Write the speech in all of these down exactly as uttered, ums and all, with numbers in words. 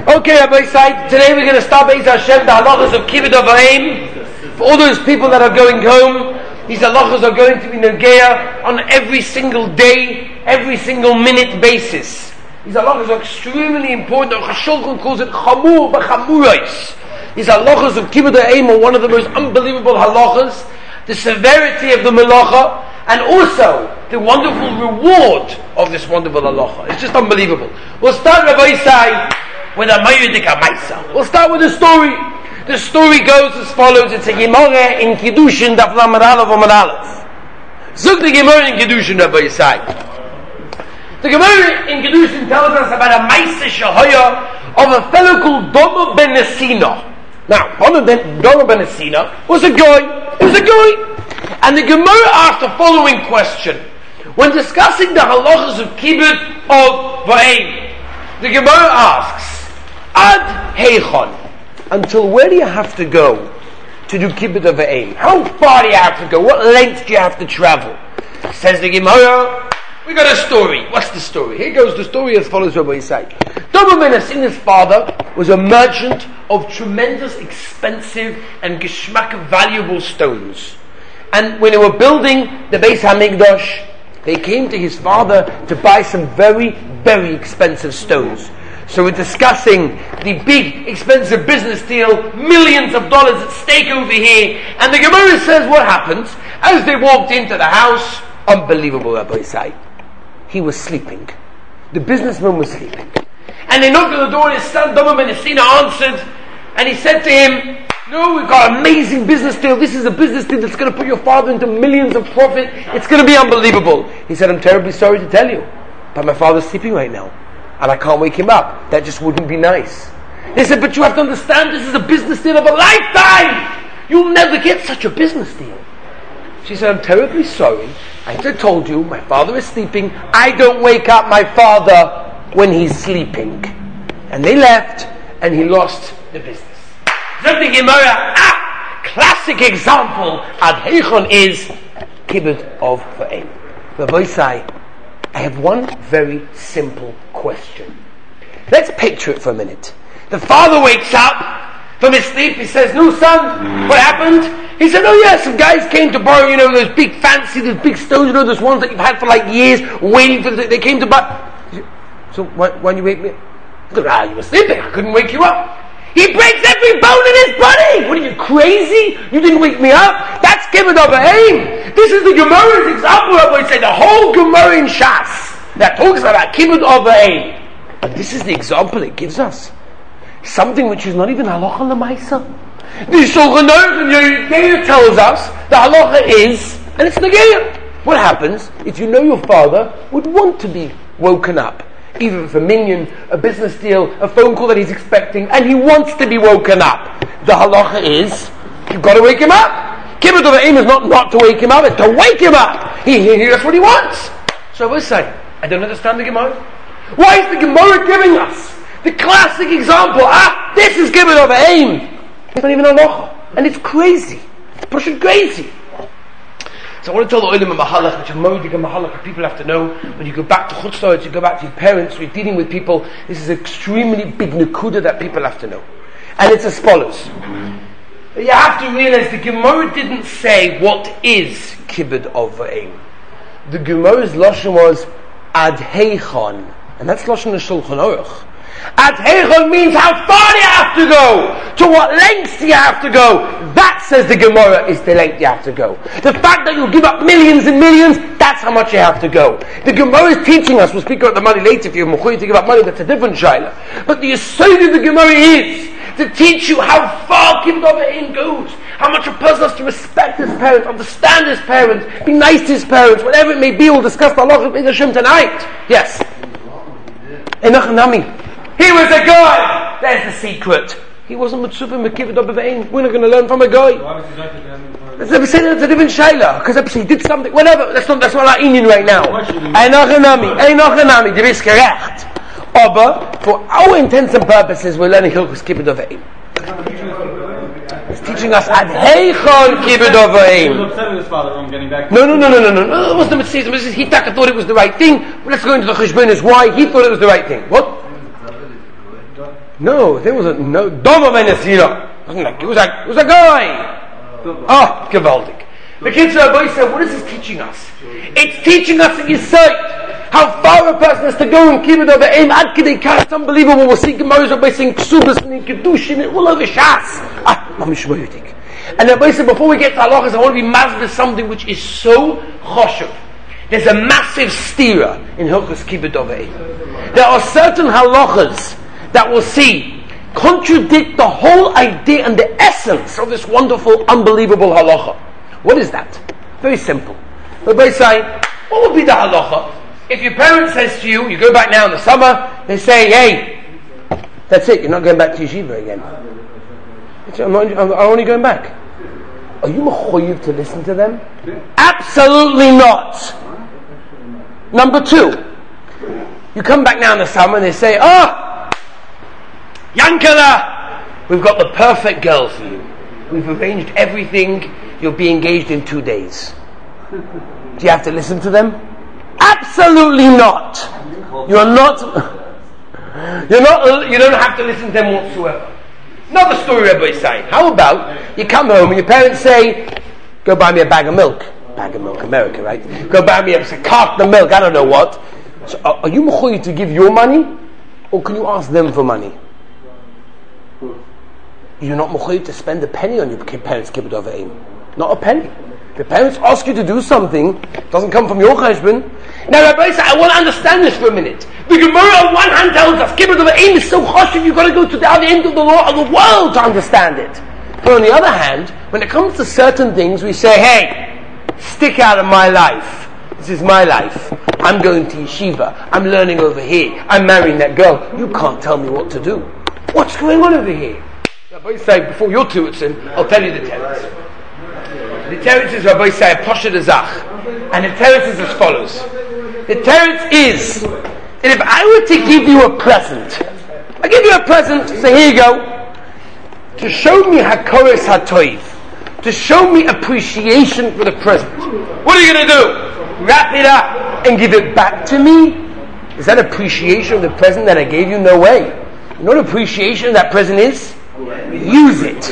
Okay, Rabbi Said, today we're going to start Be'ez Hashem, the halachas of Kibbud Av V'Eim. For all those people that are going home, these halachas are going to be Nogea on every single day, every single minute basis. These halachas are extremely important. The Shulchan calls it Chamur B'Chamurais. These halachas of Kibbud Av V'Eim are one of the most unbelievable halachas. The severity of the malacha, and also the wonderful reward of this wonderful halacha. It's just unbelievable. We'll start, Rabbi Isai, with a Mayudika Maisa. We'll start with a story. The story goes as follows. It's a Gemara in Kiddushin, Daf Lamed Aleph Amud Aleph. Zug the Gemara in Kiddushin, Rabbi Isai. The Gemara in Kiddushin tells us about a Maisa Shahoya of a fellow called Domo ben Nesina. Now, Domo ben Nesina was a guy. He was a guy. And the Gemara asked the following question. When discussing the halachas of Kibbud Av V'Eim, the Gemara asks, Ad heichon, until where do you have to go to do Kibbud Av V'Eim? How far do you have to go? What length do you have to travel? Says the Gemara, we got a story. What's the story? Here goes the story as follows, Rabbi Yisai. Domo ben Nesina's father was a merchant of tremendous, expensive and geschmack valuable stones. And when they were building the Beis HaMikdash, they came to his father to buy some very, very expensive stones. So we're discussing the big, expensive business deal, millions of dollars at stake over here. And the Gemara says what happens as they walked into the house. Unbelievable, Rabbi Yisai. He was sleeping. The businessman was sleeping. And they knocked on the door, and his son Domo ben Nesina answered, and he said to him, no, we've got an amazing business deal. This is a business deal that's going to put your father into millions of profit. It's going to be unbelievable. He said, I'm terribly sorry to tell you, but my father's sleeping right now, and I can't wake him up. That just wouldn't be nice. They said, but you have to understand, this is a business deal of a lifetime. You'll never get such a business deal. She said, I'm terribly sorry. I just told you, my father is sleeping. I don't wake up my father when he's sleeping. And they left, and he lost the business. Something Gemara, ah, classic example. Ad heichon is Kibbud Av V'Eim. Rabbi Isai, I have one very simple question. Let's picture it for a minute. The father wakes up from his sleep. He says, no son, what happened? He said, oh yeah, some guys came to borrow, you know, those big fancy, those big stones, you know, those ones that you've had for like years, waiting for the, they came to buy. So why, why didn't you wake me up? He goes, ah, you were sleeping, I couldn't wake you up. He breaks every bone in his body. What are you, crazy? You didn't wake me up? That's Kibbud Av V'Eim. This is the Gemara's example of what I say, the whole Gemara in Shas that talks about Kibbud Av V'Eim. And this is the example it gives us. Something which is not even halacha l'maisa. The Shulchan Aruch Negeya tells us the halacha is, and it's Negeya. What happens if you know your father would want to be woken up? Even for minion, a business deal, a phone call that he's expecting, and he wants to be woken up. The halacha is, you've got to wake him up. Kibbud Av V'Eim is not not to wake him up, it's to wake him up. He, he, that's what he wants. So I will say, I don't understand the Gemara. Why is the Gemara giving us the classic example? Ah, this is Kibbud Av V'Eim. It's not even a halacha. And it's crazy. It's pushing crazy. So I want to tell the Olim a Mahalach, which a Modig and Mahalach people have to know. When you go back to Chutz La'aretz, you go back to your parents, you're dealing with people, this is an extremely big nekuda that people have to know. And it's as follows. Mm-hmm. You have to realize the Gemara didn't say what is Kibbud Av V'Eim. The Gemara's Lashon was Ad heichon. And that's Lashon Shulchan Aruch. Ad heichon means how far do you have to go? To what lengths do you have to go? That, says the Gemara, is the length you have to go. The fact that you'll give up millions and millions, that's how much you have to go. The Gemara is teaching us, we'll speak about the money later, if you're mechuyev to give up money, that's a different shayla. But the aside of the Gemara is to teach you how far Kibbud Av V'Eim goes. How much a person has to respect his parents, understand his parents, be nice to his parents, whatever it may be. We'll discuss the halacha of Be'ez Hashem tonight. Yes. Enoch Nami. He was a guy. There's the secret. He wasn't mitzvah with Kibbud Av V'Eim. We're not going to learn from a guy. Let's never say that's a different shayla because he did something. Whatever. That's not. That's not our Indian right now. Enoch Nami. Enoch Nami. Der ist gerecht. Aber for our intents and purposes, we're learning Hilchos Kibbud Av V'Eim. It's teaching us Ad heichon Kibbud Av V'Eim. No, no, no, no, no, no, no. It wasn't a mitzvah. He thought it was the right thing. But let's go into the cheshbonos why he thought it was the right thing. What? No, there was a no. Doma Venesina. Wasn't like it was like it was a guy. Oh, gewaltig. The kids of Rabbi said, what is this teaching us? It's teaching us in Yisrael how far a person has to go in Kibbutz over Eim Ad Kidei Kach. It's unbelievable. We'll see Gemara Rabbi saying Ksubas and Kedushin and all over Shas. Ah, I'm Shmoyetik. And Rabbi said, before we get to halachas, I want to be mazvah something which is so choshev. There's a massive stira in Hilchos Kibbutz over Eim. There are certain halachas that we'll see contradict the whole idea and the essence of this wonderful, unbelievable halacha. What is that? Very simple. Rabbi say, what would be the halacha if your parent says to you, you go back now in the summer, they say, hey, that's it, you're not going back to yeshiva again. I'm, not, I'm only going back. Are you mechuyev to listen to them? Absolutely not. Number two, you come back now in the summer and they say, oh, Yankala, we've got the perfect girl for you. We've arranged everything. You'll be engaged in two days. Do you have to listen to them? Absolutely not. You're not. You're not. You don't have to listen to them whatsoever. Not the story Rabbi is saying. How about you come home and your parents say, "Go buy me a bag of milk." Bag of milk, America, right? Go buy me a, a carton of milk. I don't know what. So, are, are you mechuyev to give your money, or can you ask them for money? You're not mechuyev to spend a penny on your parents' kibbutz over Eim. Not a penny. The parents ask you to do something, it doesn't come from your husband. Now Rabbi said, I want to understand this for a minute. The Gemara on one hand tells us kibbutz over Eim is so choshev, you've got to go to the other end of the law of the world to understand it. But on the other hand, when it comes to certain things, we say, hey, stick out of my life. This is my life. I'm going to yeshiva. I'm learning over here. I'm marrying that girl. You can't tell me what to do. What's going on over here? Rabbi say, before your two it's in, I'll tell you the teretz. The teretz is, Rabbi say, a poshet azach. And the teretz is as follows. The teretz is that if I were to give you a present, I give you a present, say, here you go, to show me hakoros hatoiv, to show me appreciation for the present. What are you going to do? Wrap it up and give it back to me? Is that appreciation of the present that I gave you? No way. You know what appreciation of that present is? Use it.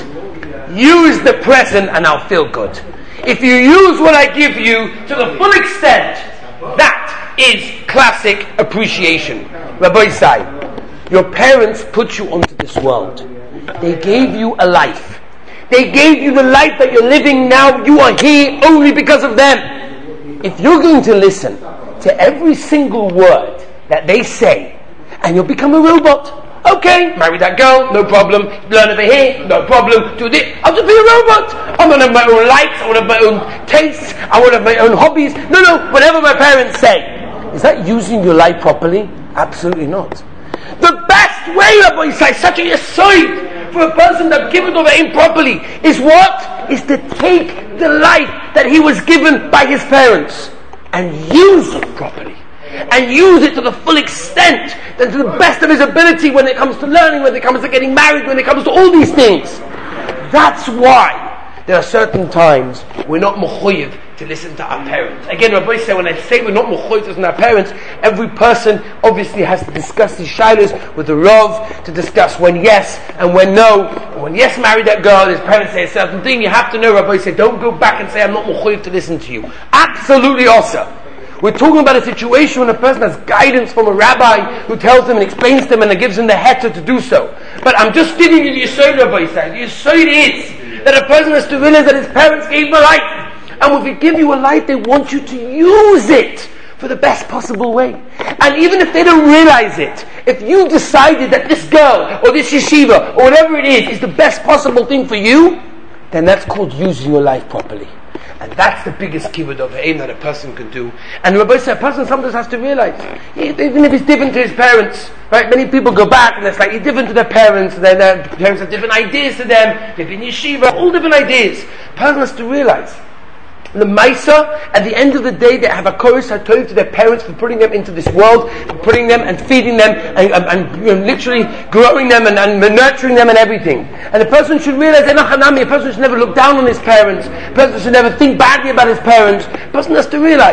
Use the present and I'll feel good. If you use what I give you to the full extent, that is classic appreciation. Rabbi Say, your parents put you onto this world. They gave you a life. They gave you the life that you're living now. You are here only because of them. If you're going to listen to every single word that they say, and you'll become a robot. Okay, marry that girl, no problem. Learn over here, no problem. Do this. I'll just be a robot. I want to have my own likes, I want to have my own tastes, I want to have my own hobbies. No, no, whatever my parents say. Is that using your life properly? Absolutely not. The best way, Rabbi Yisai, such a yesod for a person that given over improperly is what? Is to take the life that he was given by his parents and use it properly. And use it to the full extent, and to the best of his ability when it comes to learning, when it comes to getting married, when it comes to all these things. That's why there are certain times we're not mechuyev to listen to our parents. Again, Rabbi said, when I say we're not mechuyev to listen to our parents, every person obviously has to discuss these shilas with the Rav, to discuss when yes and when no. And when yes marry that girl, his parents say a certain thing, you have to know, Rabbi said, don't go back and say, I'm not mechuyev to listen to you. Absolutely awesome. We're talking about a situation when a person has guidance from a rabbi who tells them and explains to them and gives them the heter to do so. But I'm just giving you the yesod, Rabbi Yisai. The yesod is that a person has to realize that his parents gave him a life. And if they give you a life, they want you to use it for the best possible way. And even if they don't realize it, if you decided that this girl or this yeshiva or whatever it is is the best possible thing for you, then that's called using your life properly. And that's the biggest kibbutz of aim that a person can do. And Rabbi said, a person sometimes has to realize, even if he's different to his parents, right? Many people go back and they're slightly different to their parents, and their parents have different ideas to them, they've been yeshiva, all different ideas. A person has to realize, the Maisa, at the end of the day, they have a chorus hatov to their parents for putting them into this world, for putting them and feeding them, and, and, and you know, literally growing them and, and nurturing them and everything. And the person should realize they're not hanami. A person should never look down on his parents. A person should never think badly about his parents. A person has to realize,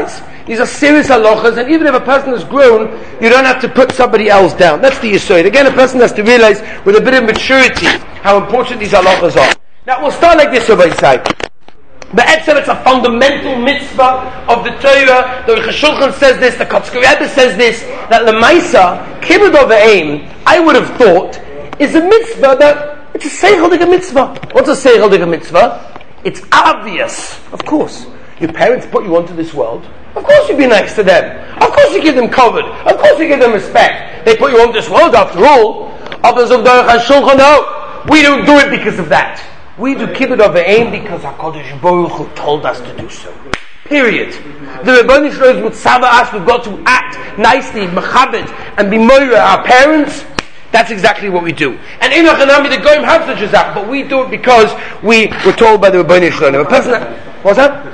These are serious halachas, and even if a person is grown, you don't have to put somebody else down. That's the yesod. Again, a person has to realize with a bit of maturity how important these halachas are. Now, we'll start like this, Rabbi Isai. Be'etzem, it's a fundamental mitzvah of the Torah. The Rosh Shulchan says this, the Kotzker Rebbe says this, that Lemaisa, Kibbud Avayim, I would have thought, is a mitzvah that, it's a seichel mitzvah. What's a seichel mitzvah? It's obvious. Of course. Your parents put you onto this world. Of course you be nice to them. Of course you give them covered. Of course you give them respect. They put you onto this world after all. Others of the Rosh Shulchan, no. We don't do it because of that. We do Kibbud Avayim because HaKadosh Baruch Hu told us to do so. Period. The Rebbeinu Shalom would tzava us, we've got to act nicely, mechabed, and be moira our parents. That's exactly what we do. And in Hanami, the Goyim have such as that, but we do it because we were told by the Rebbeinu Shalom. A person that, what's that?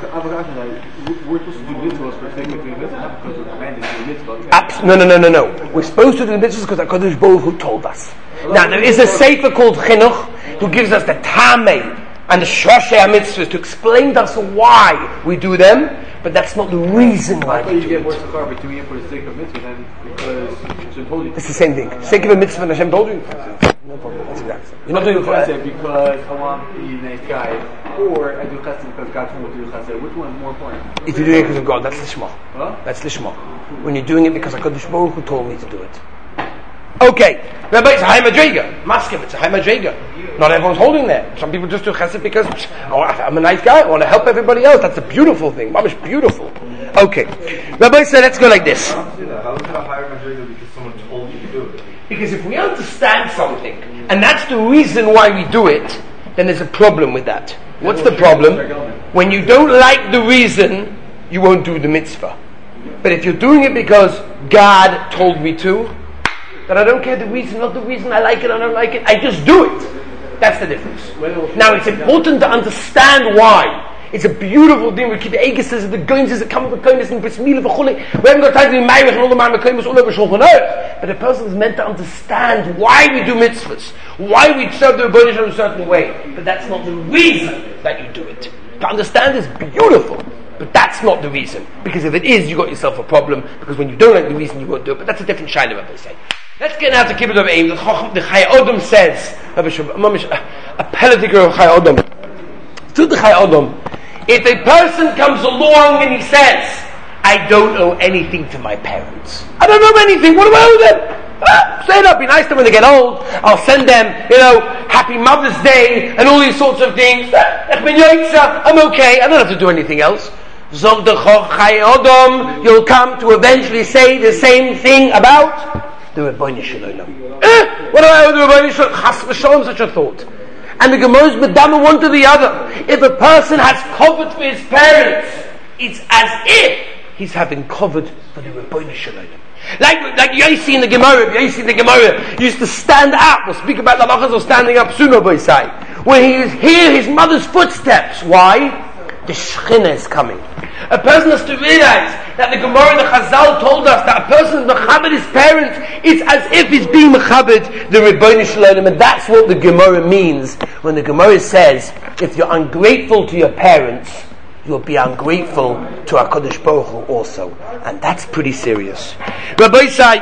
We're supposed to do mitzvahs for the sake of doing mitzvahs, because we're commanded to do mitzvahs. Abs- no, no, no, no, no. We're supposed to do mitzvahs because HaKadosh Baruch Hu told us. Now, there is a sefer called Chinuch who gives us the tamei and the shroshei mitzvahs to explain to us why we do them, but that's not the reason why we do it. You get more sakar by doing it for the sake of mitzvah than because Hashem told you. It's the same thing. Sake of a mitzvah and Hashem told you. No problem. That's exactly. You're not doing it for chesed because I want to be a nice guy, or I do chesed because God told me to do chesed. Which one is more important? If you're doing it because of God, that's lishma. Huh? That's lishma. When you're doing it because HaKadosh Baruch Hu told me to do it. Okay, Rabbi, it's a high madrega. Maskim, it's a high madrega. Not everyone's holding there. Some people just do chesed because oh, I'm a nice guy. I want to help everybody else. That's a beautiful thing. Mamish beautiful. Okay, Rabbi said, let's go like this. How is it a higher madrega because someone told you to do it? Because if we understand something, and that's the reason why we do it, then there's a problem with that. What's the problem? When you don't like the reason, you won't do the mitzvah. But if you're doing it because God told me to, that I don't care the reason, not the reason I like it, I don't like it, I just do it. That's the difference. Now it's important to understand why. It's a beautiful thing. We keep the Aegis the Goins that come with the Goins and Bris Milah v'chulei. We haven't got time to be married and all the man Goins all over Shulchan Aruch. But a person is meant to understand why we do mitzvahs, why we serve the Rebbeinu Shalom in a certain way. But that's not the reason that you do it. To understand is beautiful. But that's not the reason. Because if it is, you got yourself a problem. Because when you don't like the reason, you won't do it. But that's a different shayla, Rabbi say. Let's get now to Kibbud Avayim. The Chacham, the Chai Odom says, a peletiker of Chai Odom. To the Chai Odom, if a person comes along and he says, I don't owe anything to my parents. I don't owe anything. What do I owe them? Ah, say it up. Be nice to them when they get old. I'll send them, you know, Happy Mother's Day and all these sorts of things. I'm okay. I don't have to do anything else. Zog the Chai Odom, you'll come to eventually say the same thing about the Rebbeinu Shalom. Eh, what do I owe the Rebbeinu Shalom? Chas v'shalom, such a thought. And the Gemara's medama one to the other. If a person has covered for his parents, it's as if he's having covered for the Rebbeinu Shalom. Like, like Yossi in the Gemara, Yossi in the Gemara used to stand up. We'll speak about the halachas of standing up soon, Rabbi Say. When he was hear his mother's footsteps. Why? The Shekhinah is coming. A person has to realize that the Gemara and the Chazal told us that a person is mechabed his parents, it's as if he's being mechabed the Rebbeinu Shalom, and that's what the Gemara means when the Gemara says, if you're ungrateful to your parents, you'll be ungrateful to HaKadosh Baruch Hu also. And that's pretty serious. Rabbi Say,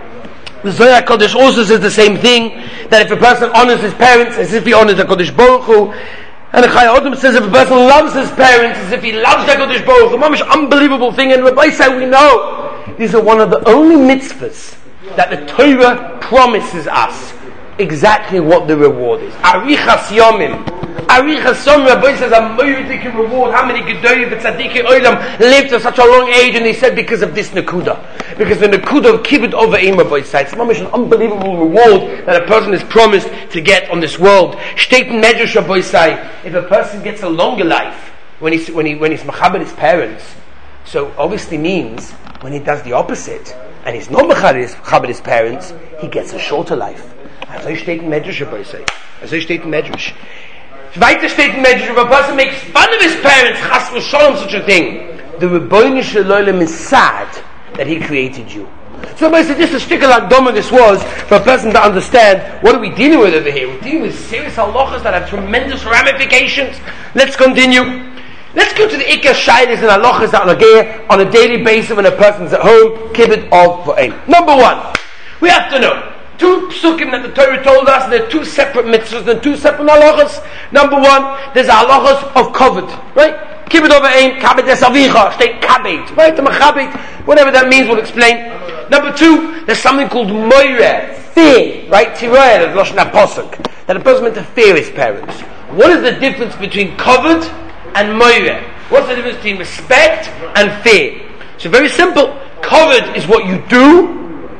the Zohar HaKadosh also says the same thing, that if a person honors his parents as if he honors HaKadosh Baruch Hu, and the Chai Odom says if a person loves his parents as if he loves HaKadosh Baruch Hu, mamish unbelievable thing. And Rabbi Say, we know these are one of the only mitzvahs that the Torah promises us exactly what the reward is. Arichas Yomim. Arichas Yomim, Rabbi says, a moedic reward. How many Gedolim and Tzaddikim Olam lived to such a long age? And he said, because of this Nakuda. Because the Nakuda of Kibbud Avayim, Rabbi says, it's an unbelievable reward that a person is promised to get on this world. Shteit in Medrash, Rabbi say, if a person gets a longer life when he's, when he, when he's Mechabed his parents, so obviously means when he does the opposite, and he's not Mechabed his parents, he gets a shorter life. As I state in Medrash, Rabbi say. As I state in Medrash. Weiter steht in Medrash, if a person makes fun of his parents, chas v'shalom, such a thing, the Rebbeinu Shalom is sad that he created you. So Rabbi said, just a shtickle like Doma this was, for a person to understand, what are we dealing with over here? We're dealing with serious halachas that have tremendous ramifications. Let's continue. Let's go to the Ikar Shailis and Halachas that are on a daily basis when a person's at home. Kibbud of V'ein. Number one, we have to know two psukim that the Torah told us, and they're two separate mitzvahs and two separate halachas. Number one, there's a halachas of kavod, right? Kibbud of V'ein, kabed es avicha, state kabed, right? The machabed, whatever that means, we'll explain. Number two, there's something called moireh, fear, right? Tireh, the Lashon HaPosuk, that a person meant to fear his parents. What is the difference between kavod and moireh? What's the difference between respect and fear? So very simple. Kavod is what you do.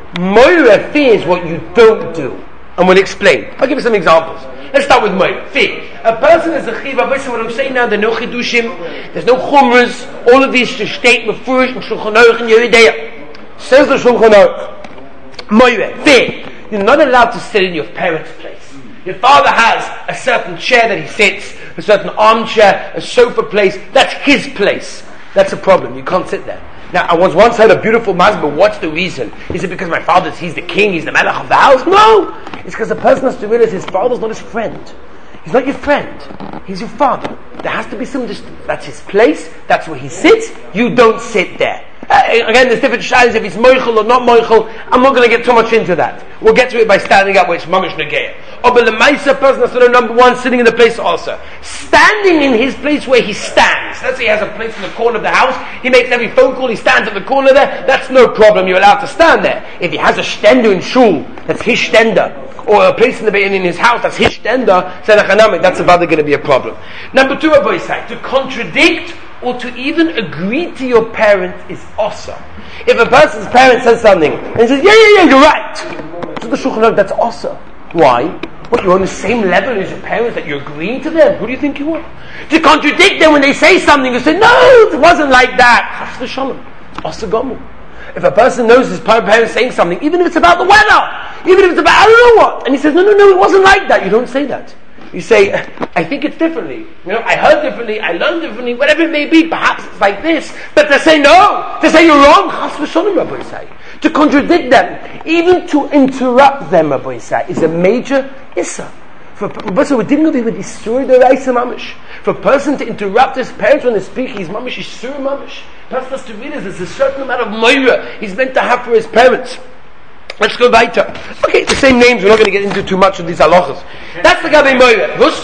Moireh, fear, is what you don't do. And we'll explain. I'll give you some examples. Let's start with moireh, fear. A person is a chiva. Basically what I'm saying now, there are no chidushim, there's no chumras. All of these should state mefurish and Shulchan Aruch and Yeridea. Says the Shulchan Aruch. Moireh, fear. You're not allowed to sit in your parents' place. Your father has a certain chair that he sits, a certain armchair, a sofa place. That's his place. That's a problem. You can't sit there. Now, I was once had a beautiful masbah, but what's the reason? Is it because my father's, he's the king, he's the melech of the house? No! It's because the person has to realize his father's not his friend. He's not your friend. He's your father. There has to be some distance. That's his place. That's where he sits. You don't sit there. Uh, again, there's different shaylas if he's moichel or not moichel. I'm not going to get too much into that. We'll get to it by standing up, which mamish negeya. Or but the ma'isa person has to know, number one, sitting in the place also. Standing in his place where he stands. Let's say he has a place in the corner of the house. He makes every phone call. He stands at the corner there. That's no problem. You're allowed to stand there. If he has a stender in shul, that's his stender. Or a place in the in his house, that's his stender. That's about going to be a problem. Number two, a boy's side, to contradict or to even agree to your parent is awesome. If a person's parent says something and he says, yeah, yeah, yeah, you're right. So the Shulchan Aruch, that's awesome. Why? What, you're on the same level as your parents, that you're agreeing to them? Who do you think you are? To contradict them when they say something, you say, no, it wasn't like that. Chas v'shalom. It's awesome gomu. If a person knows his parents saying something, even if it's about the weather, even if it's about I don't know what, and he says, no, no, no, it wasn't like that, you don't say that. You say, I think it's differently. You know, I heard differently, I learned differently, whatever it may be, perhaps it's like this. But to say no, to say you're wrong, chas v'shalom, Rabbi Yisai. To contradict them, even to interrupt them, Rabbi Yisai, is a major issa. For a person who didn't know they would destroy the Raisa Mamish. For a person to interrupt his parents when they speak, he's Mamish, he's Sur Mamish. Person has to realize there's a certain amount of moira he's meant to have for his parents. Let's go weiter. Okay, the same names, we're not going to get into too much of these halachas. That's the Gabi moira. Rus?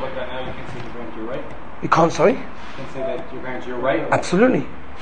You can't, sorry? You can say that your parents, you're right? Absolutely.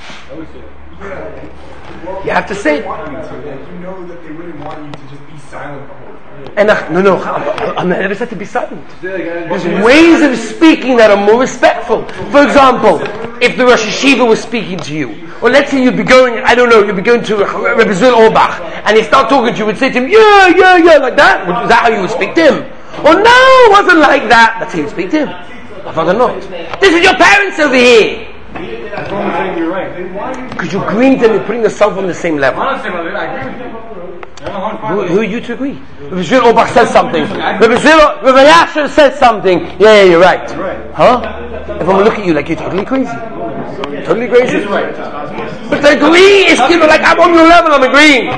You have to say it. You know that they wouldn't want you to just be silent the whole time. And uh, no, no, I, I never said to be silent. There's ways of speaking that are more respectful. For example, if the Rosh Hashiva was speaking to you, or let's say you'd be going, I don't know, you'd be going to Rebbe Zul Orbach, and he start talking to you, would say to him, yeah, yeah, yeah, like that. Is that how you would speak to him? Or no, it wasn't like that. That's how you would speak to him. I thought not. This is your parents over here. That's what I'm saying, you're right. Because you're agreeing to them, you're putting yourself on the same level. Honestly, I agree with you. Who, who are you to agree? Rebbe Zul Orbach says something. Rebbe Zul, Rebbe Yasher says something. Yeah, yeah, you're right. Huh? If I'm gonna look at you like you're totally crazy. Totally crazy? But to agree is you know, like I'm on your level, I'm agreeing.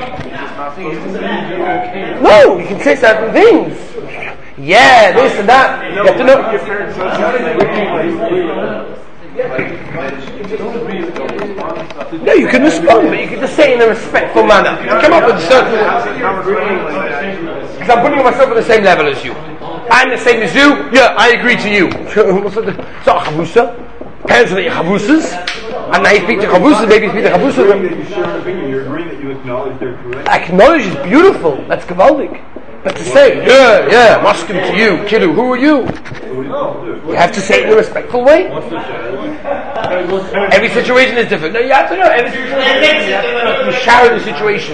No, you can say certain things. Yeah, this and that. You have to know. No, you can respond, but you can just say it in a respectful manner. You come up with a certain. Because I'm putting myself on the same level as you. I'm the same as you. Yeah, I agree to you. So, chavusa. Parents are the chavusas, and now you speak to chavusas. Maybe you speak to chavusas. You're agreeing that you acknowledge their correct. Acknowledge is beautiful. That's gavaldik. But to say, yeah, yeah, maskim to you, kiddu, who are you? You have to say it in a respectful way. Every situation is different. No, you have to know. Every situation is different. You share the situation.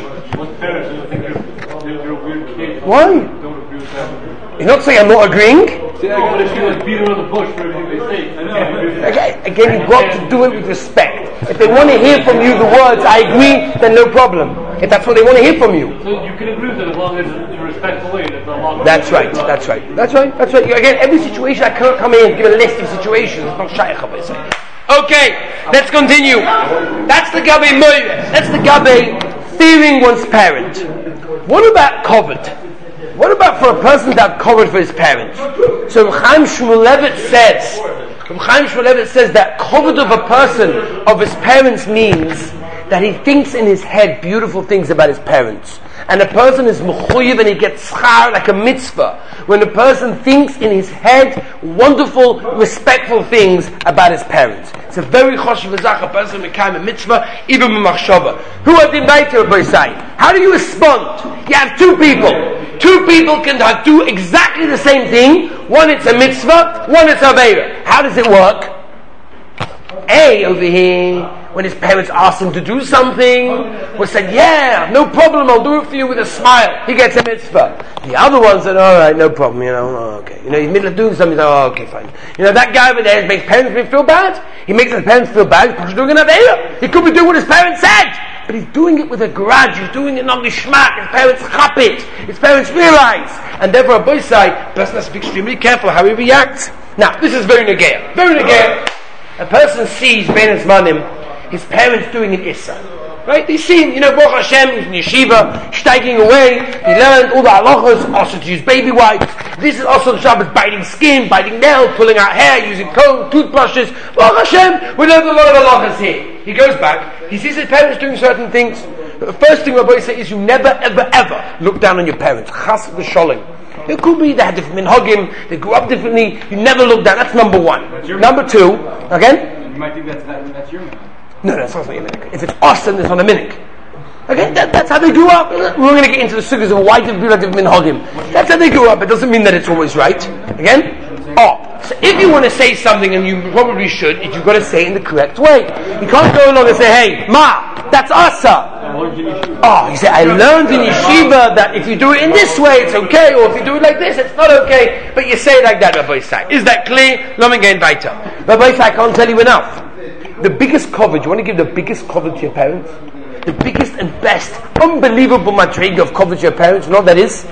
Why? You're not saying I'm not agreeing? Okay, again, you've got to do it with respect. If they want to hear from you the words, I agree, then no problem. If that's what they want to hear from you. So you can agree with it as long as it's a respectful way. That's right, that's right, that's right, that's right. Again, every situation, I can't come in and give a list of situations. It's not shaykh, I say. Okay, let's continue. That's the Gabi Moireh. That's the Gabi fearing one's parent. What about kavod? What about for a person to have kavod for his parents? So Chaim Shmulevitz says, Reb Chaim Shmulevitz says that kovod of a person of his parents means that he thinks in his head beautiful things about his parents. And a person is mechuyev and he gets schar like a mitzvah when a person thinks in his head wonderful, respectful things about his parents. It's a very choshev zach, a person mekayem a mitzvah, even b'machshava. Who are the invited, Rabbi Say? How do you respond? You have two people. Two people can do exactly the same thing. One it's a mitzvah, one it's a avera. How does it work? A over here, when his parents asked him to do something, was said, yeah, no problem, I'll do it for you with a smile. He gets a mitzvah. The other one said, alright, no problem, you know, oh, okay. You know, he's in the middle of doing something, oh, okay, fine. You know, that guy over there makes parents feel bad. He makes his parents feel bad, he's doing an avera. He could be doing what his parents said, but he's doing it with a grudge, he's doing it on lishmak, his parents chap it, his parents realize. And therefore, a boy say, person has to be extremely careful how he reacts. Now, this is very negeya. Very negeya. A person sees Ben Zmanim, his parents doing an Issa. Right? They see him, you know, Baruch Hashem, he's in yeshiva, steiging away, he learned all the halachas, also to use baby wipes. This is also the Shabbos, biting skin, biting nails, pulling out hair, using comb, toothbrushes. Baruch Hashem, we learned a lot of halachas here. He goes back, he sees his parents doing certain things. The first thing Rabbi say is you never, ever, ever look down on your parents. Chas v'sholem. It could be they had different minhagim, they grew up differently, you never look down. That's number one. Number two, again? You might think that's, that, that's your minhag. No, no, it's not your minhag. If it's us, then it's not a minhag. Okay, that, that's how they grew up. We're going to get into the sugyas of why different people have different minhagim. That's how they grew up. It doesn't mean that it's always right. Again? Oh, so if you want to say something, and you probably should, you've got to say it in the correct way. You can't go along and say, hey, Ma, that's asa. Oh, you say, I learned in yeshiva that if you do it in this way, it's okay, or if you do it like this, it's not okay. But you say it like that, Rabbi Isai. Is that clear? Let me get weiter. Rabbi Isai, I can't tell you enough. The biggest coverage, you want to give the biggest coverage to your parents? The biggest and best, unbelievable madriga of coverage to your parents, you know what that is?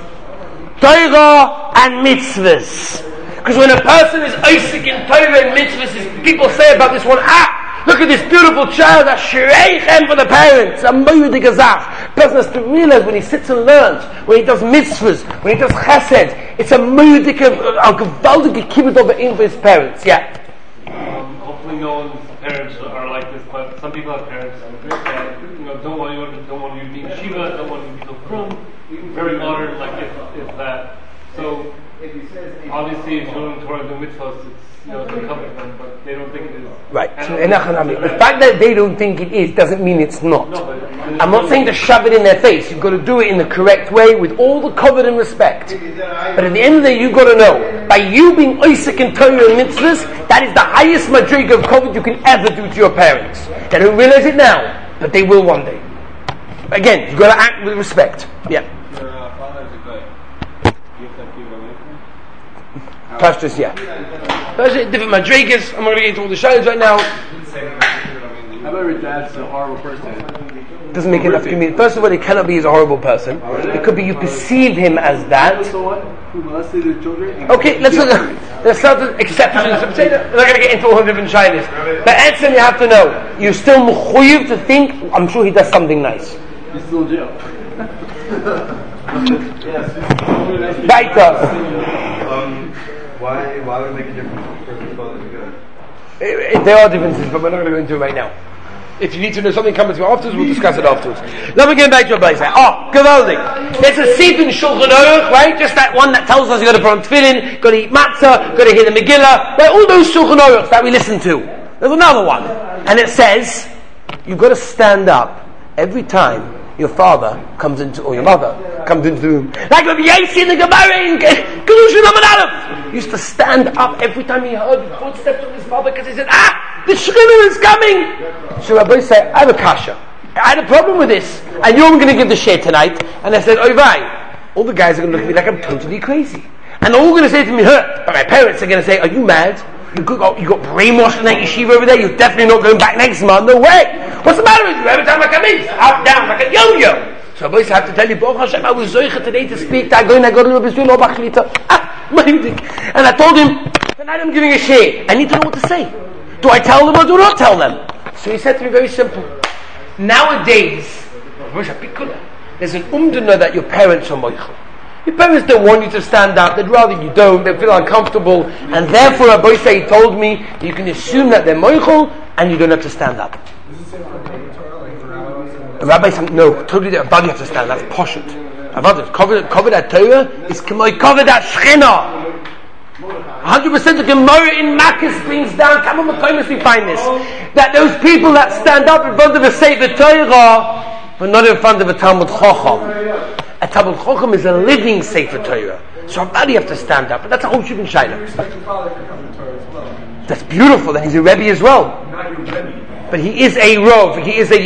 Torah and mitzvahs. Because when a person is Isaac in Torah and mitzvahs, people say about this one, ah, look at this beautiful child, a shireichem for the parents, a moyudik azach. Person has to realize when he sits and learns, when he does mitzvahs, when he does chesed, it's a moyudik of a gewaldige kibbut over in for his parents. Yeah. Um, hopefully no one's parents are like this, but some people have parents that, you know, don't want you, don't want you to be in shiva, don't want you to be so frum, very modern, like if, if that. So, obviously, if you don't Torah and do mitzvahs, it's, you know, it's incumbent, but, but they don't think it is. Right. So, the fact that they don't think it is doesn't mean it's not. No, but I'm not saying to shove it in their face. You've got to do it in the correct way with all the covet and respect. But at the end of the day, you've got to know, by you being Isaac and Torah and mitzvahs, that is the highest madriga of covet you can ever do to your parents. They don't realize it now, but they will one day. Again, you've got to act with respect. Yeah. Pastors, yeah. Pastors, different madrigas. I'm going to get into all the shows right now. How about your dad's a horrible person? Doesn't make enough community. First of all, he cannot be as a horrible person. It could be you perceive him as that. So what? Who molested the children? Okay, let's look. Let's start with exceptions. We're not going to get into all the different shyness. The answer you have to know. You're still mechuyev to think. I'm sure he does something nice. He's still in jail. Weiter. Um, why, why would it make a difference if the person's father is good? It, it, there are differences, but we're not going to go into it right now. If you need to know something, come to me afterwards, we'll discuss it afterwards. Let me get back to Rabbi Say. Oh, gewaldig. There's a seat in Shulchan Aruch, right? Just that one that tells us you got to put on tefillin, got to eat matzah, got to hear the Megillah. Right? All those Shulchan Aruchs that we listen to. There's another one. And it says, you've got to stand up every time your father comes into, or your mother comes into the room. Like Rabbi Yossi in the Gemara in Kedushin Amud Aleph used to stand up every time he heard the footsteps of his father because he said, ah, the Shekhinah is coming. So Rabbi said, I have a kasha. I had a problem with this. And you're going to give the share tonight. And I said, oy vay. All the guys are going to look at me like I'm totally crazy. And they're all going to say to me, huh? But my parents are going to say, are you mad? You got, you got brainwashed in that yeshiva over there. You're definitely not going back next month. No way. What's the matter with you? Every time I come in, it's up, down, like a yo-yo. So I always have to tell you, Baruch Hashem, I was zoicha today to speak. I go and I go to the B'zul Obachlita. Ah, minding. And I told him, tonight I'm giving a share. I need to know what to say. Do I tell them or do I not tell them? So he said to me, very simple. Nowadays, there's an umdana that your parents are moichel. Your parents don't want you to stand up. They'd rather you don't. They feel uncomfortable. And therefore, Rabbi Say told me, you can assume that they're moichel and you don't have to stand up. Rabbi said, no, totally different. But you have to stand. That's poshut. Covered, covered at Torah is covered at Shechina. one hundred percent the Gemara in Makkos brings down, come on, Makkos, we find this, that those people that stand up in front of a Sefer Torah, but not in front of a Talmud Chacham. A Talmud Chacham is a living Sefer Torah. So how do you have to stand up? But that's a whole shivin shayla. That's beautiful, and he's a Rebbe as well. But he is a Rov, he is a...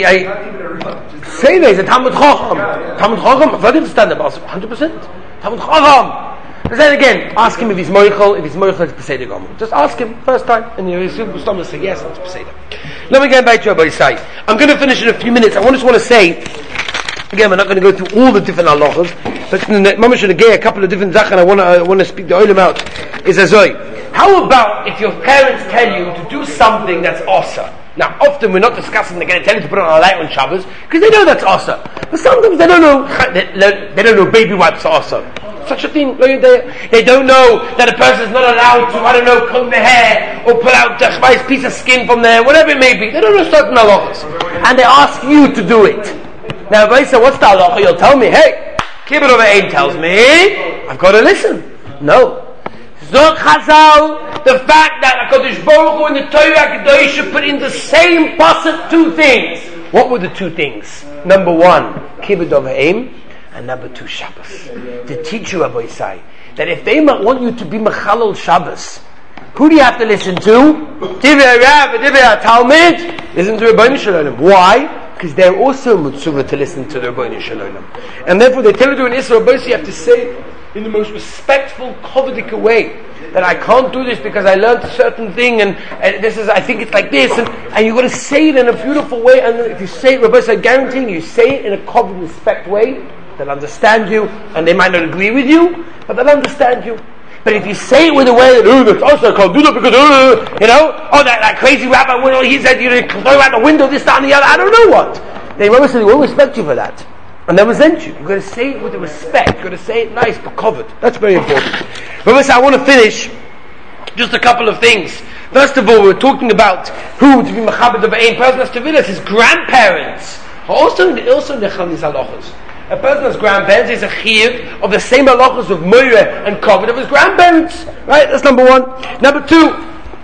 a Say he's a Talmud Chacham. Talmud Chacham, I have to stand up, one hundred percent. Talmud Chacham. But then again, ask him if he's moichel. If he's moichel, it's Peseder Gomel. Just ask him first time, and you will say yes, it's Peseder. Let me get back to Rabbi Say. I'm going to finish in a few minutes. I just want to say, again, we're not going to go through all the different halachas, but in the Mamash and a couple of different zachas, I want to I want to speak the olim out. Is Azoi. How about if your parents tell you to do something that's awesome? Now, often we're not discussing, they're going to tell you to put on a light on Shabbos, because they know that's awesome. But sometimes they don't know, they, they don't know baby wipes are awesome. Such a thing, they, they don't know that a person is not allowed to, I don't know, comb their hair, or pull out a nice piece of skin from there, whatever it may be. They don't know certain halachas. And they ask you to do it. Now, if I say, what's the halacha? You'll tell me, hey, Kibbutz over Ein tells me, I've got to listen. No. Zot Chazal, the fact that HaKadosh Baruch Hu in the Torah HaKadosh should put in the same pasuk two things. What were the two things? Number one, Kibbutz over Ein, and number two, Shabbos. To teach you, Rabbi Say, that if they want you to be Mechalel Shabbos, who do you have to listen to? Divrei Rav, Divrei Talmud. Listen to Rabbeinu Shalom. Why? Because they're also Mitzvah to listen to the Rabbeinu Shalom. And therefore they tell you in Israel, Rabbi Say, you have to say in the most respectful, kovedik way, that I can't do this because I learned a certain thing, and, and this is, I think it's like this, and, and you've got to say it in a beautiful way, and if you say it, Rabbi Say, I guarantee you, say it in a kovedik respect way, they'll understand you, and they might not agree with you, but they'll understand you. But if you say it with a way that, oh, that's awesome, I can't do that because, uh, you know, oh, that, that crazy rabbi, well, he said you know, throw out the window, this, that, and the other, I don't know what. They Rabbi Say, they won't respect you for that. And they resent you. You've got to say it with the respect. You've got to say it nice, but covered. That's very important. Rabbi Say, I want to finish just a couple of things. First of all, we're talking about who to be Mechabed of Ein person has to realize his grandparents are also also nechal these halachas. A person has grandparents is a chiyuv of the same halachas of Moireh and covered of his grandparents. Right? That's number one. Number two,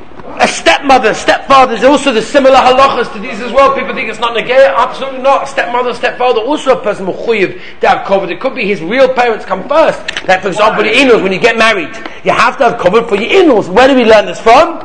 a stepmother, stepfather is also the similar halachas to these as well. People think it's not negaya. Absolutely not. A stepmother, stepfather, also a person mechuyev to have covered. It could be his real parents come first. Like for example, the in-laws, when you get married, you have to have covered for your in-laws. Where do we learn this from?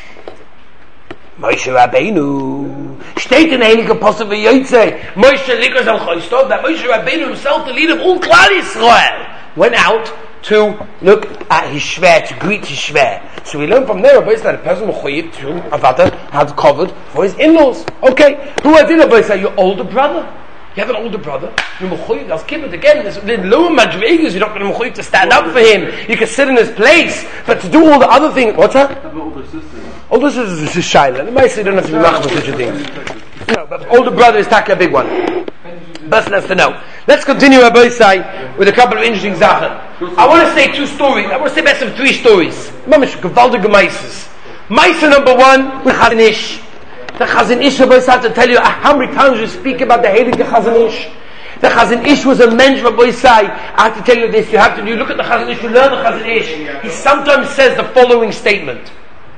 Moshe Rabbeinu. Steht in the Heilige Apostel v'Yotzei. Moshe likas al choistov. That Moshe Rabbeinu himself, the leader of all Klal Yisrael, went out to look at his shver, to greet his shver. So we learn from there about that a person mechuyev to avada had covered for his in-laws. Okay, who I did about say your older brother. You have an older brother. You're mechuyev. That's kibbutz again. There's the lower madrigas. You're not going to mechuyev to stand up for him. You can sit in his place, but to do all the other things. What's that? I have an older sister. Older sister is a shaila. The mice don't have to be machmir for such a thing. No, but older brother is taka a big one. Best has to know. Let's continue Rabbi Say with a couple of interesting zachen. I want to say two stories. I want to say best of three stories. Mamish gewaltige meises. Meise number one, the Chazon Ish. The Chazon Ish, Rabbi Say, I have to tell you how many times we speak about the Heilige Chazon Ish. The Chazon Ish was a mensch, Rabbi Say. I have to tell you this. You have to. You look at the Chazon Ish. You learn the Chazon Ish. He sometimes says the following statement: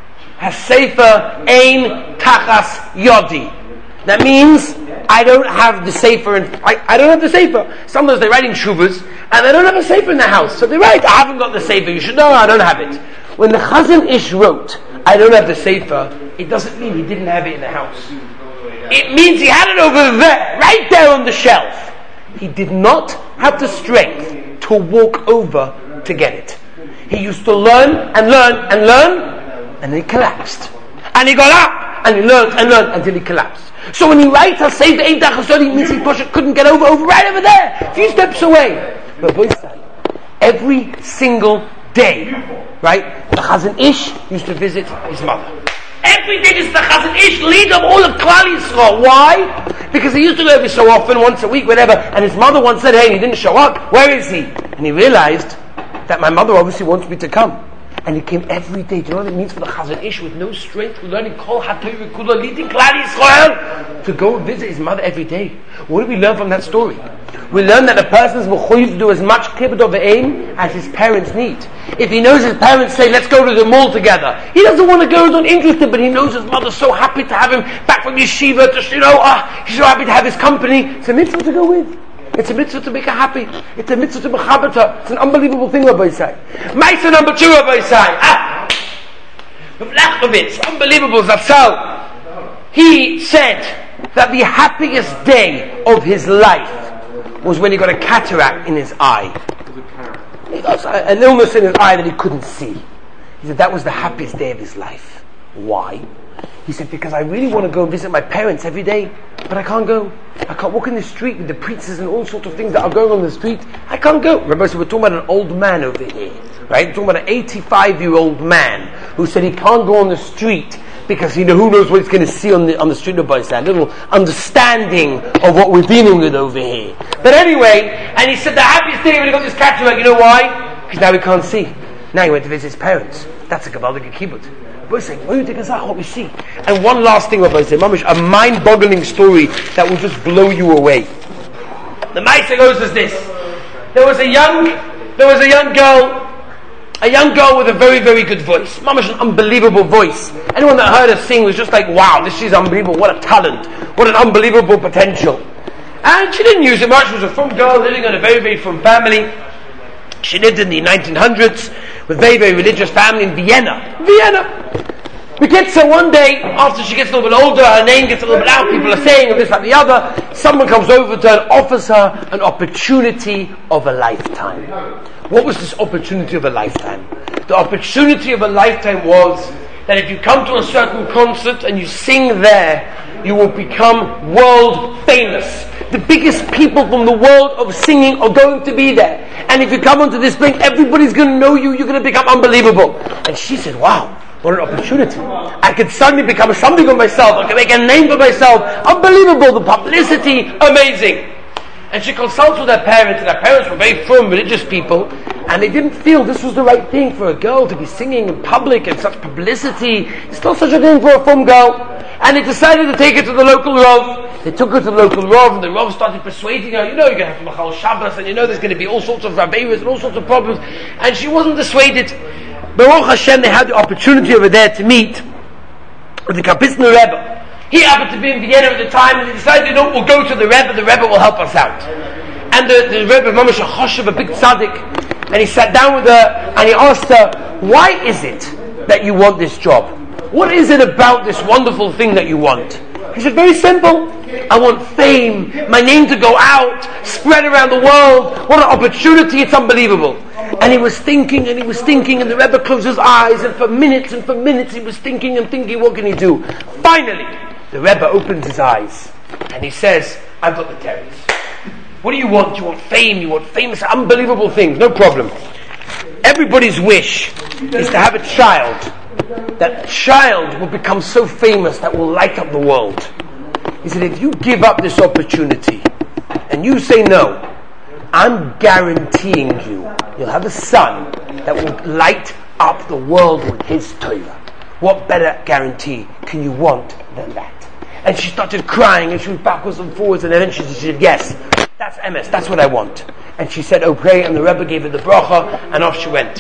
HaSefer ein tachas yodi. That means I don't have the sefer, and I, I don't have the sefer. Sometimes they're writing shuvas and they don't have a sefer in the house, so they write, I haven't got the sefer. You should know I don't have it. When the Chazon Ish wrote, I don't have the sefer, it doesn't mean he didn't have it in the house. It means he had it over there, right there on the shelf. He did not have the strength to walk over to get it. He used to learn and learn and learn, and then he collapsed. And he got up and he learned and learned until he collapsed. So when he writes, I'll say the Ein Tachas Yodi, means he push it, couldn't get over, over right over there, a few steps away. But boy, every single day, right, the Chazon Ish used to visit his mother. Every day, this is the Chazon Ish, leader of all of Klal Yisrael. Why? Because he used to go every so often, once a week, whatever, and his mother once said, hey, he didn't show up. Where is he? And he realized that my mother obviously wants me to come. And he came every day. Do you know what it means for the Chazon Ish with no strength, learning Kol HaTorah Kula, leading Klal Yisrael, to go visit his mother every day? What do we learn from that story? We learn that a person is mechuyev to do as much kibbud of aim as his parents need. If he knows his parents say, let's go to the mall together, he doesn't want to go, he's not interested, but he knows his mother's so happy to have him back from yeshiva, to, you know, ah, he's so happy to have his company. It's a mitzvah to go with. It's a mitzvah to make her happy. It's a mitzvah to mechaber her. It's an unbelievable thing, Rabbi Yisai. Mitzvah number two, Rabbi Yisai. Ah! Rav Lachmovitz, unbelievable, Zatzal. He said that the happiest day of his life was when he got a cataract in his eye. He got an illness in his eye that he couldn't see. He said that was the happiest day of his life. Why? He said, because I really want to go and visit my parents every day, but I can't go. I can't walk in the street with the preachers and all sorts of things that are going on in the street. I can't go. Remember, so we're talking about an old man over here, right? We're talking about an eighty-five-year-old man who said he can't go on the street because, you know, who knows what he's going to see on the on the street of Baisai. A little understanding of what we're dealing with over here. But anyway, and he said the happiest day when he got this cataract, you know why? Because now he can't see. Now he went to visit his parents. That's a Gavaldik Kibbutz. We're saying, what do you think is that? What we see? And one last thing, Rabbi say, Mamish, a mind-boggling story that will just blow you away. The Maisa goes as this: there was a young, there was a young girl, a young girl with a very, very good voice. Mamish, an unbelievable voice. Anyone that heard her sing was just like, wow, this is unbelievable. What a talent! What an unbelievable potential! And she didn't use it much. She was a frum girl living in a very, very frum family. She lived in the nineteen hundreds with a very, very religious family in Vienna. Vienna! We get so one day, after she gets a little bit older, her name gets a little bit out, people are saying and this, that, and the other, someone comes over to her and offers her an opportunity of a lifetime. What was this opportunity of a lifetime? The opportunity of a lifetime was that if you come to a certain concert and you sing there, you will become world famous. The biggest people from the world of singing are going to be there. And if you come onto this thing, everybody's going to know you, you're going to become unbelievable. And she said, wow, what an opportunity. I could suddenly become something of myself. I can make a name for myself. Unbelievable. The publicity, amazing. And she consulted with her parents, and her parents were very firm, religious people, and they didn't feel this was the right thing for a girl to be singing in public and such publicity. It's not such a thing for a firm girl. And they decided to take her to the local Rav. They took her to the local Rav, and the Rav started persuading her, you know, you're going to have to Machal Shabbos, and you know there's going to be all sorts of Rabbeiros and all sorts of problems. And she wasn't dissuaded. Baruch Hashem, they had the opportunity over there to meet with the Kapistner Rebbe. He happened to be in Vienna at the time, and he decided, you know, we'll go to the Rebbe, the Rebbe will help us out. And the, the Rebbe, Mamash Choshev, a big tzaddik, and he sat down with her, and he asked her, why is it that you want this job? What is it about this wonderful thing that you want? He said, very simple. I want fame, my name to go out, spread around the world. What an opportunity, it's unbelievable. And he was thinking and he was thinking, and the Rebbe closed his eyes, and for minutes and for minutes he was thinking and thinking, what can he do? Finally, the Rebbe opens his eyes and he says, I've got the terrors. What do you want? You want fame, you want famous, unbelievable things, no problem. Everybody's wish is to have a child. That child will become so famous that will light up the world. He said, if you give up this opportunity and you say no, I'm guaranteeing you, you'll have a son that will light up the world with his Torah. What better guarantee can you want than that? And she started crying, and she went backwards and forwards, and eventually she said, yes, that's M S, that's what I want. And she said, oh, pray, and the Rebbe gave her the bracha, and off she went.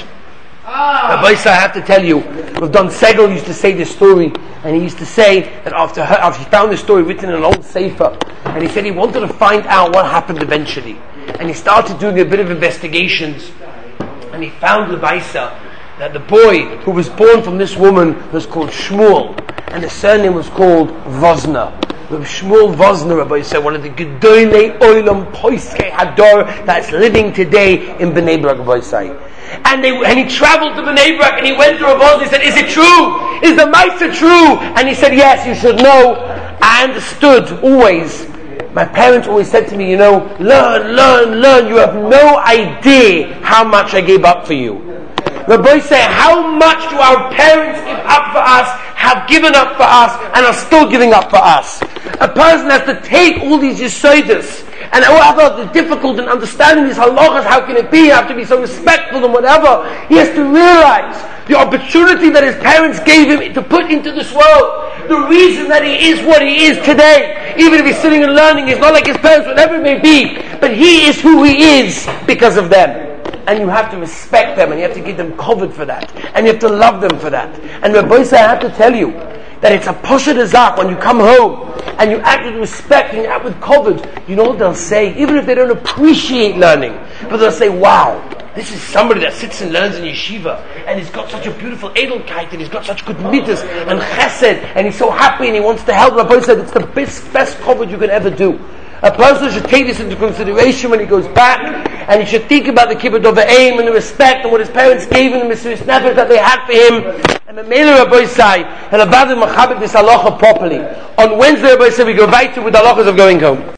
Ah. Rabbi Yisai, I have to tell you, Rav Don Segel used to say this story, and he used to say that after her, after he found this story written in an old sefer, and he said he wanted to find out what happened eventually. And he started doing a bit of investigations, and he found Rabbi Yisai, that the boy who was born from this woman was called Shmuel, and the surname was called Vosner. Rabbi Shmuel Vosner, Rabbi Yisai, one of the Gedolei Olam Poiskei Hador that's living today in Bnei Brak, Rabbi Yisai. And they, and he traveled to Bnei Brak, and he went to Rav Vosner, he said, is it true? Is the Maisa true? And he said, yes, you should know. I understood always. My parents always said to me, you know, learn, learn, learn. You have no idea how much I gave up for you. Rabbi say, how much do our parents give up for us, have given up for us, and are still giving up for us? A person has to take all these yesodis And however difficult in understanding these halachas, how can it be? You have to be so respectful and whatever. He has to realize the opportunity that his parents gave him to put into this world. The reason that he is what he is today. Even if he's sitting and learning, he's not like his parents, whatever it may be. But he is who he is because of them. And you have to respect them, and you have to give them covet for that, and you have to love them for that. And Rabbi said, I have to tell you that it's a poshet azak when you come home and you act with respect and you act with covet. You know what they'll say, even if they don't appreciate learning, but they'll say, "Wow, this is somebody that sits and learns in yeshiva, and he's got such a beautiful edelkeit, and he's got such good midas and chesed, and he's so happy and he wants to help." Rabbi said, it's the best best covet you can ever do. A person should take this into consideration when he goes back, and he should think about the kibbutz of aim and the respect and what his parents gave him, the mesiras nefesh that they had for him. And the Mele Rabbi say, and about the machabit this halacha properly. On Wednesday, Rabbi said we go right to with the halachas of going home.